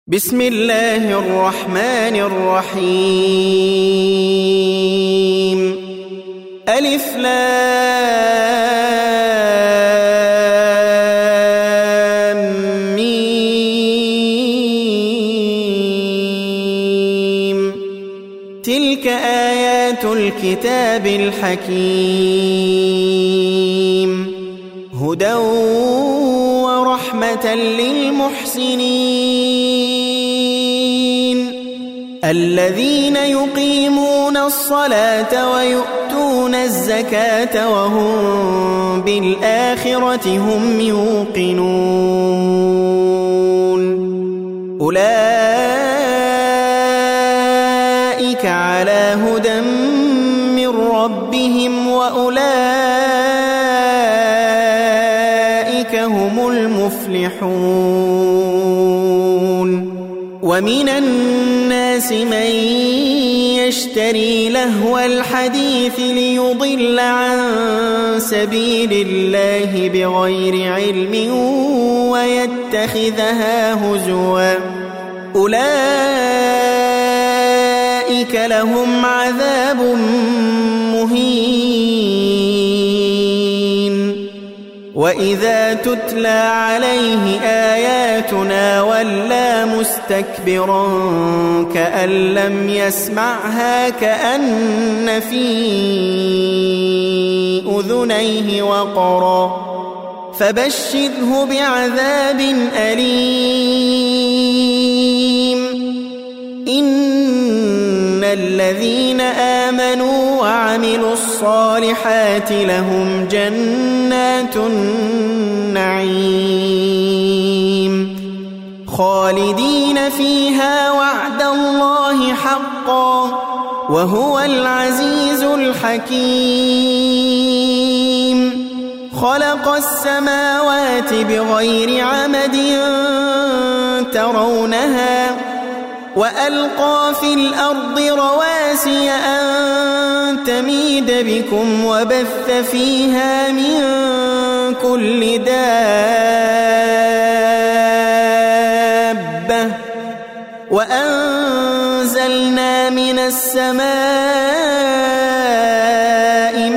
بسم الله الرحمن الرحيم ألف لام ميم تلك آيات الكتاب الحكيم هدى ورحمة للمحسنين الذين يقيمون الصلاة ويؤتون الزكاة وهم بالآخرة هم يوقنون أولئك على هدى من ربهم وأولئك هم المفلحون ومن الناس من يشتري لهو الحديث ليضل عن سبيل الله بغير علم ويتخذها هزوا أولئك لهم عذاب مهين وإذا تتلى عليه آياتنا ولى مستكبرا كأن لم يسمعها كأن في أذنيه وقرا فبشره بعذاب أليم إن الذين آمنوا وعملوا الصالحات لهم جنات النعيم خالدين فيها وعد الله حقا وهو العزيز الحكيم خلق السماوات بغير عمد ترونها وألقى في الأرض رواسي أن تميد بكم وبث فيها من كل دابة وأنزلنا من السماء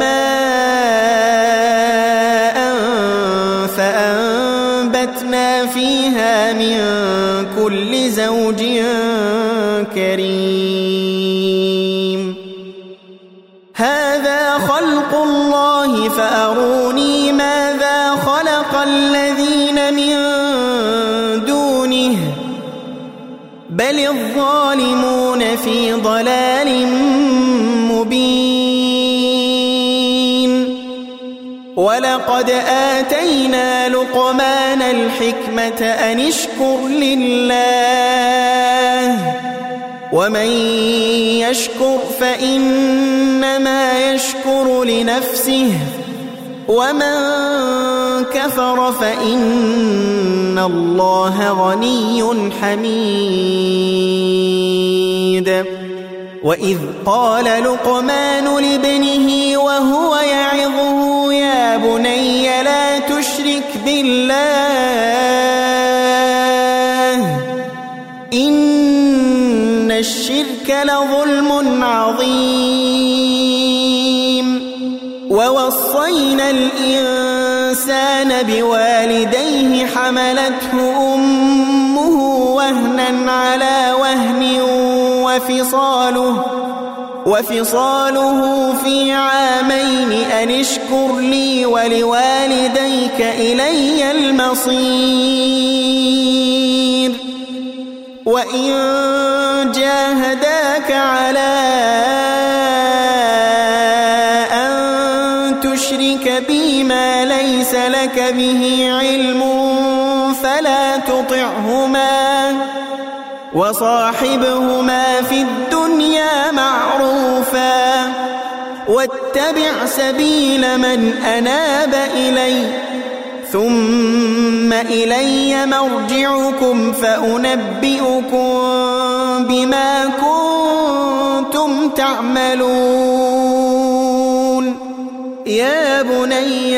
ماء فأنبتنا فيها من كل زوج كريم هذا خلق الله فأروني ماذا خلق الذين من دونه بل الظالمون في ضلال مبين ولقد آتينا لقمان الحكمة أن اشكر لله ومن يشكر فإنما يشكر لنفسه ومن كفر فإن الله غني حميد وإذ قال لقمان لابنه وهو يعظه يا بني لا تشرك بالله إن الشرك لظلم عظيم ووصينا الإنسان بوالديه حملته أمه وهنا على وهن وفصاله في عامين أن اشكر لي ولوالديك إلي المصير وإن جاهداك على أن تشرك بي ما ليس لك به علم فلا تطعهما وصاحبهما في الدنيا معروفا واتبع سبيل من أناب إلي ثم إلي مرجعكم فأنبئكم بما كنتم تعملون يا بني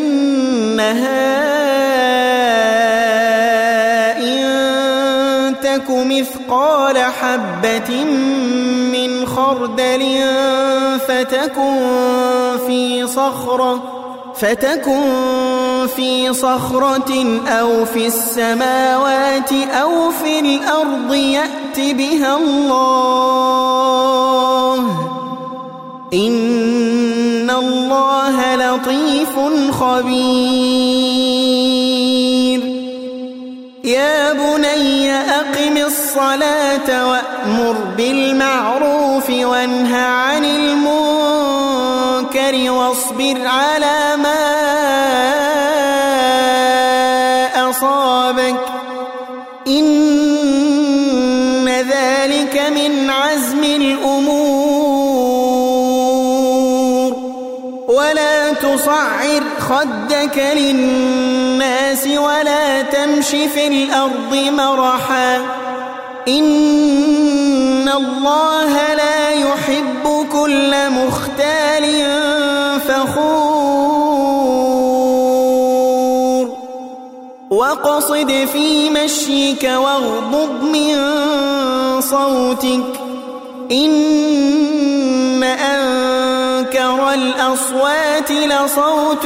إنها تك مثقال حبة من خردل فتكن في صخرة أو في السماوات أو في الأرض يأت بها الله إن الله لطيف خبير يا بني أقم الصلاة وأمر بالمعروف وانه عن المنكر واصبر على ما أصابك إن ذلك من عزم الأمور ولا تصعر خدك للناس ولا تمش في الأرض مرحا إن الله لا يحب كل مختال فخور واقصد في مشيك واغضض من صوتك إن أنكر الأصوات لصوت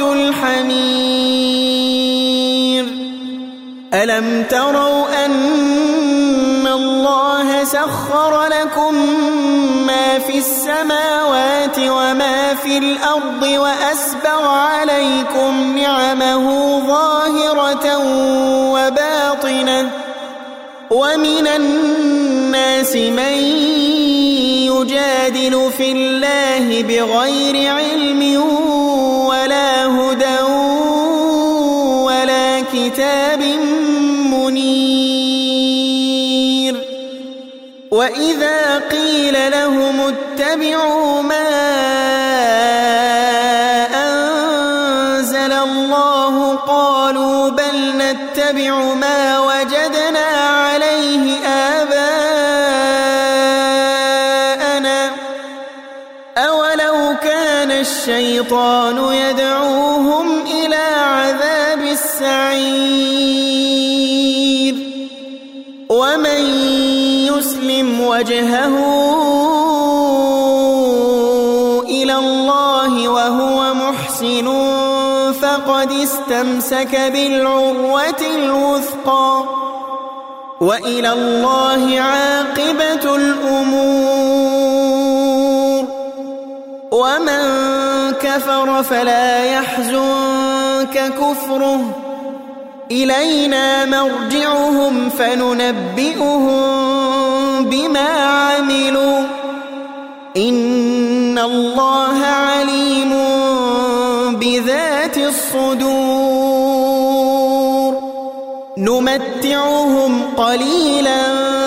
الحمير ألم تروا أن الله سخر لكم ما في السماوات وما في الأرض وأسبغ عليكم نعمه ظاهرة وباطنة ومن الناس من يجادل في الله بغير علم ولا هدى ولا كتاب منير وإذا قيل لهم اتبعوا ما أنزل الله قالوا بل نتبع ما وجدنا عليه آباءنا أولو كان الشيطان يدعوهم إلى عذاب السعير ومن يسلم وجهه إلى الله وهو محسن فقد استمسك بالعروة الوثقى وإلى الله عاقبة الأمور ومن كفر فلا يحزنك كفره إلينا مرجعهم فننبئهم بما عملوا إن الله عليم بذات الصدور نمتعهم قليلا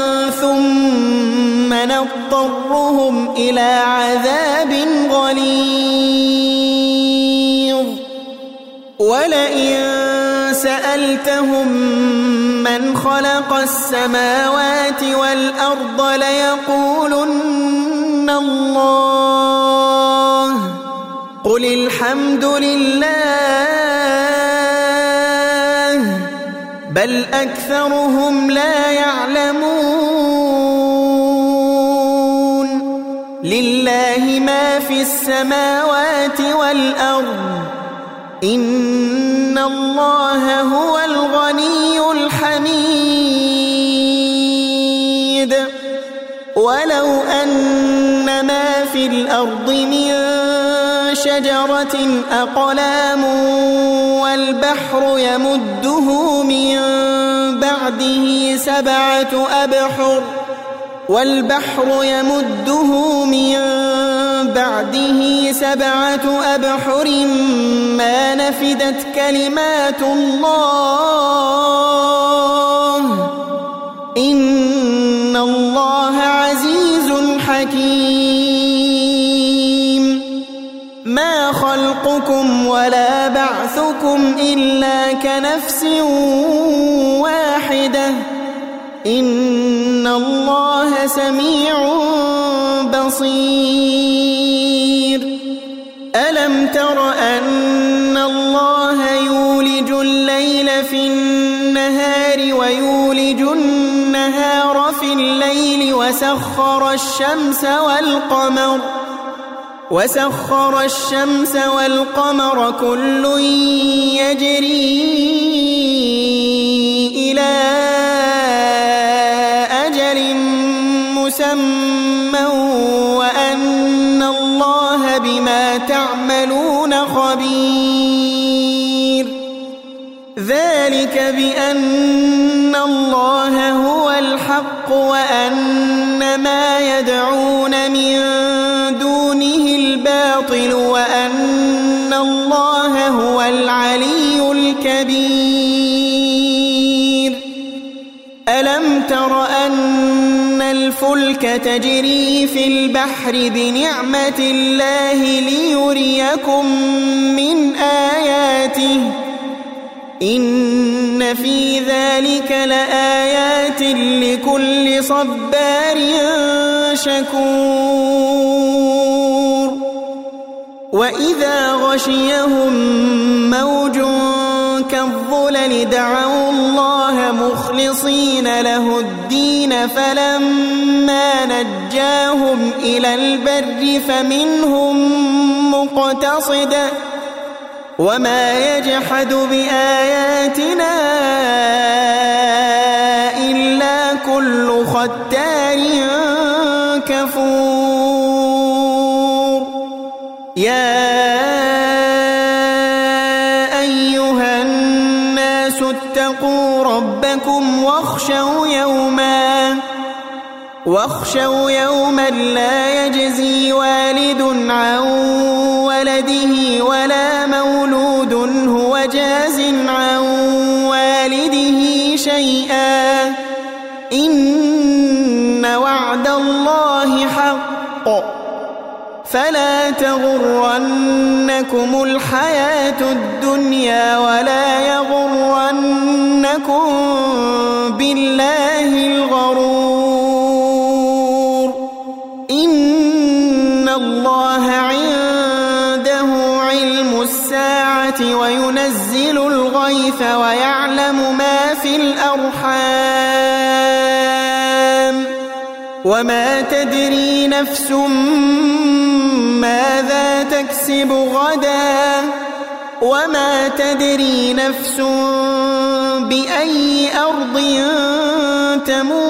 ثم نضطرهم إلى عذاب غليظ ولئن سألتهم من خلق السماوات والأرض ليقولن الله قل الحمد لله بل أكثرهم لا يعلمون لله ما في السماوات والأرض إن الله هو الغني الحميد ولو أن ما في الأرض من شجرة أقلام والبحر يمده من بعده سبعة أبحر ما نفدت كلمات الله إن الله عزيز حكيم ما خلقكم ولا بعثكم إلا كنفس واحدة إن الله سميع بصير ألم تر أن الله يولج الليل في النهار ويولج النهار إسراف الليل وسخر الشمس والقمر كل يجري إلى أجل مسمى وأن الله بما تعملون خبير ذلك بأن الله هو الحق وأن ما يدعون من دونه الباطل وأن الله هو العلي الكبير ألم تر أن الفلك تجري في البحر بنعمة الله ليريكم من آياته إن في ذلك لآيات لكل صبار شكور وإذا غشيهم موج كالظلل دعوا الله مخلصين له الدين فلما نجاهم إلى البر فمنهم مقتصد وما يجحد بآياتنا إلا كل ختار كفور يا أيها الناس اتقوا ربكم واخشوا يوما لا يجزي والد عن ولده ولا مولود هو جاز عن والده شيئا إن وعد الله حق فلا تغرنكم الحياة الدنيا ولا يغرنكم بالله الغرور إن الله عنده علم الساعة وينزل الغيث ويعلم ما في الأرحام وما تدري نفس ماذا تكسب غدا وما تدري نفس بأي أرض تموت